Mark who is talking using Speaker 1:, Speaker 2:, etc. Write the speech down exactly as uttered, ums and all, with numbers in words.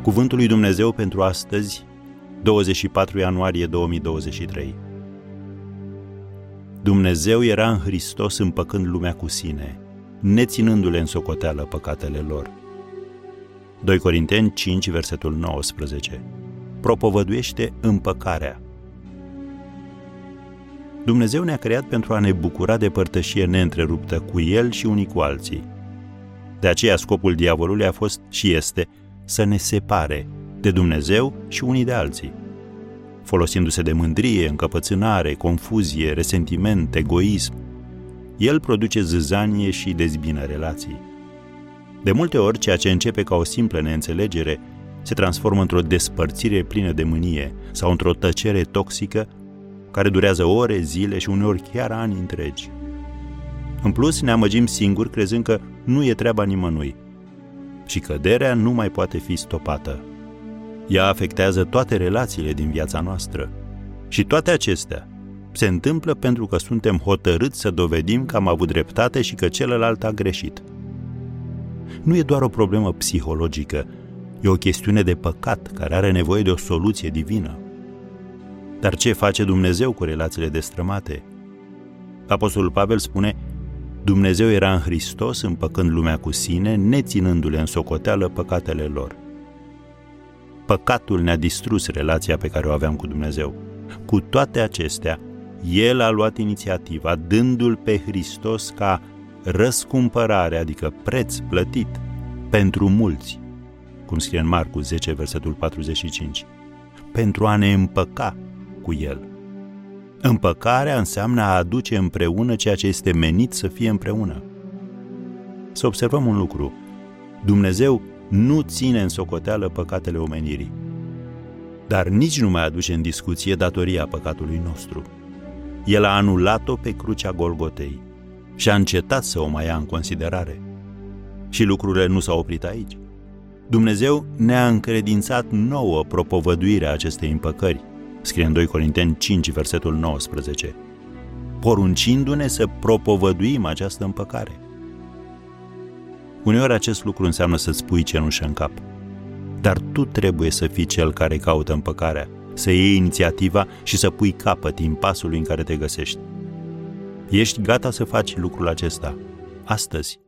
Speaker 1: Cuvântul lui Dumnezeu pentru astăzi, douăzeci și patru ianuarie două mii douăzeci și trei. Dumnezeu era în Hristos împăcând lumea cu sine, neținându-le în socoteală păcatele lor. doi Corinteni cinci, versetul nouăsprezece. Propovăduiește împăcarea. Dumnezeu ne-a creat pentru a ne bucura de părtășie neîntreruptă cu El și unii cu alții. De aceea scopul diavolului a fost și este să ne separe de Dumnezeu și unii de alții. Folosindu-se de mândrie, încăpățânare, confuzie, resentiment, egoism, el produce zâzanie și dezbină relații. De multe ori, ceea ce începe ca o simplă neînțelegere se transformă într-o despărțire plină de mânie sau într-o tăcere toxică care durează ore, zile și uneori chiar ani întregi. În plus, ne amăgim singuri crezând că nu e treaba nimănui și căderea nu mai poate fi stopată. Ea afectează toate relațiile din viața noastră și toate acestea se întâmplă pentru că suntem hotărâți să dovedim că am avut dreptate și că celălalt a greșit. Nu e doar o problemă psihologică, e o chestiune de păcat care are nevoie de o soluție divină. Dar ce face Dumnezeu cu relațiile destrămate? Apostolul Pavel spune: Dumnezeu era în Hristos împăcând lumea cu sine, neținându-le în socoteală păcatele lor. Păcatul ne-a distrus relația pe care o aveam cu Dumnezeu. Cu toate acestea, El a luat inițiativa, dându-L pe Hristos ca răscumpărare, adică preț plătit, pentru mulți, cum scrie în Marcu zece, versetul patruzeci și cinci, pentru a ne împăca cu El. Împăcarea înseamnă a aduce împreună ceea ce este menit să fie împreună. Să observăm un lucru: Dumnezeu nu ține în socoteală păcatele omenirii, dar nici nu mai aduce în discuție datoria păcatului nostru. El a anulat-o pe crucea Golgotei și a încetat să o mai ia în considerare. Și lucrurile nu s-au oprit aici. Dumnezeu ne-a încredințat nouă propovăduirea acestei împăcări, scrie în doi Corinteni cinci, versetul nouăsprezece, poruncindu-ne să propovăduim această împăcare. Uneori acest lucru înseamnă să-ți pui cenușă în cap, dar tu trebuie să fii cel care caută împăcarea, să iei inițiativa și să pui capăt impasului în care te găsești. Ești gata să faci lucrul acesta astăzi?